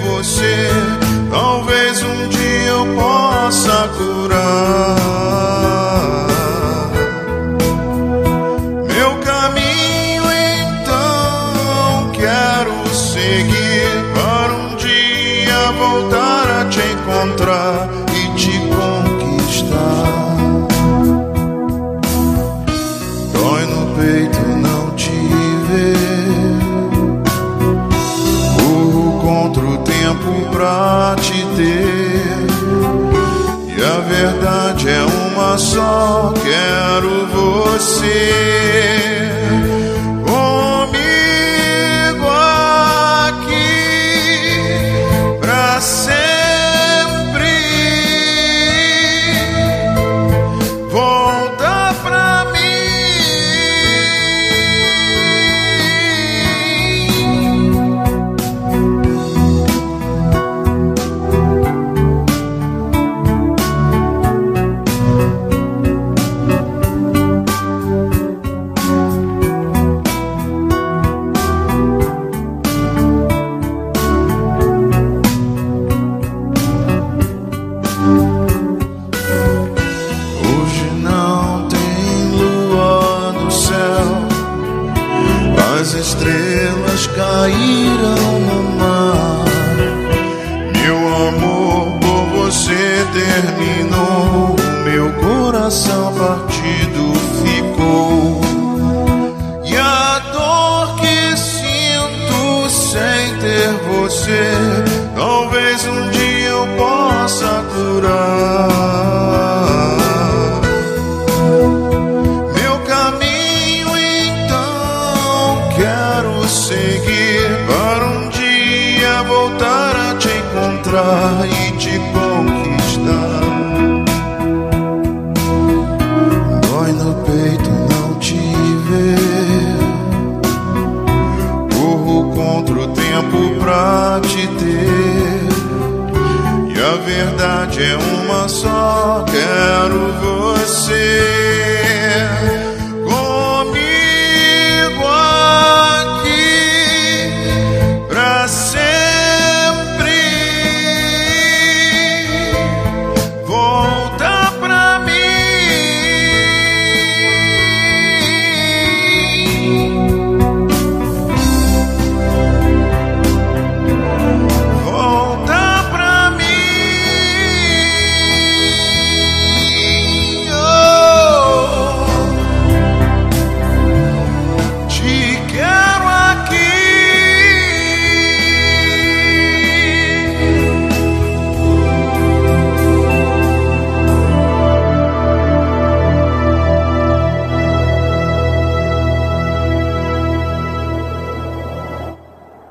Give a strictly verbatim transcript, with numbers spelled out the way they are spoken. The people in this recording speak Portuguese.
você. Talvez um dia eu possa curar meu caminho, então quero seguir para um dia voltar a te encontrar e te conquistar. Dói no peito não te ver, corro contra o tempo pra te ter, e a verdade é uma só, quero você comigo aqui pra sempre. Volta pra mim. As estrelas caíram no mar, meu amor por você terminou, meu coração partido ficou, e a dor que sinto sem ter você, talvez um dia eu possa curar. Quero seguir para um dia voltar a te encontrar e te conquistar. Dói no peito não te ver, corro contra o tempo pra te ter, e a verdade é uma só, quero você.